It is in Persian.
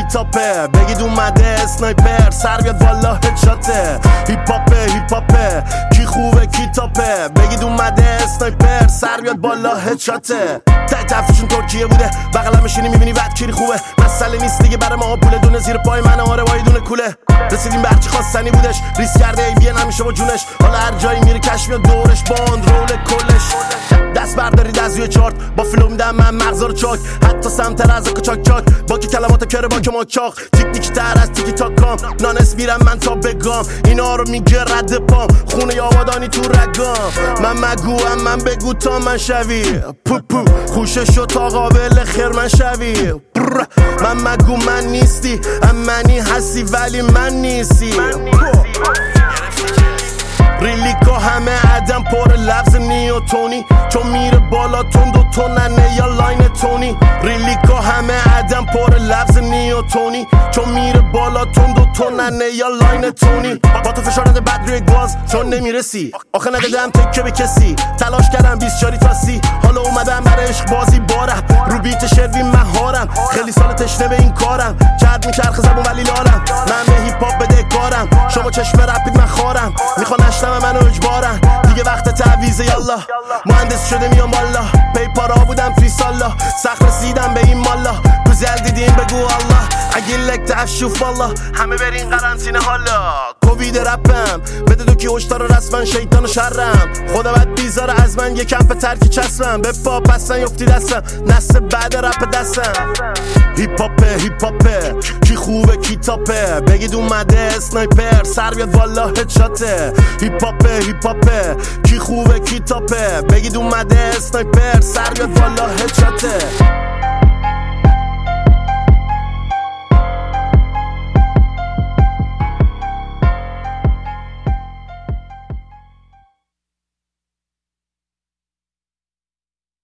کتابه بگید اومده اسنایپر سر بیاد والا هدشاته هیپ هاپه کی خوبه کی تاپه بگید اومده اسنایپر سر بیاد بالا هدشاته تفشون ترکیه بوده بغلم میشینی میبینی وقت کیری خوبه مسئله نیست دیگه برای ما پول دونه زیر پای من آره وای دونه کوله رسیدیم به هرچی خواستنی بودش ریس کرده ای بی نمیشه با جونش حالا هر جایی میری کش میاد دورش باند رول کلش دست بردارید از روی چارت با فلو میدم من مغزا رو چاک حتی سمتر از چاک چاک با که کلمات کره با که ماچاق تیک تیک تر از تیکی تاکام نانس میرم من تا بگام اینا رو میگه رد پام خونه آبادانی تو رگام من مگوام من بگو تا من شوی پو پو خوشه شد تا قابل خیر من شوی من مگو من نیستی منی هستی ولی من نیستی ریلیکا همه عدم پر لفظ نیوتونی چون میره بالا تون دو توننه یا لاین تونی ریلیکا همه عدم پر لفظ نیوتونی چون میره بالا تون دو توننه یا لاین تونی با تو فشارنده بد روی گواز چون نمیرسی آخه ندادم تکه به کسی تلاش کردم 20 تاسی حالا اومدم برای عشق بازی بارم رو بیت شروی مهارم خیلی سال تشنه به این کارم کرد میچرخ زبون ولی لالم من به هیپ هاپ بده کارم شما چشم رپید من خارم میخوان اشتم منو اجبارن دیگه وقت تعویض یالا مهندس شده میام بالا پیپارا بودم فری سالا سخت رسیدم به این مالا گوزل دیدیم بگو الله اگه لک تشوف والا همه برین قرنطینه حالا کووید رپم بده دو کی هشدار رسما شیطان و شرم خدا بد بیزاره از من یه کمپ ترکی چسبم به پا پسن یفتی دستم نسل بعد رپ دستم هیپ هاپه کی خوبه کی تاپه بگید اومده اسنایپر سر بیاد والا هدشاته هیپ هاپه کی خوبه کی تاپه بگید اومده اسنایپر سر بیاد والا هدشاته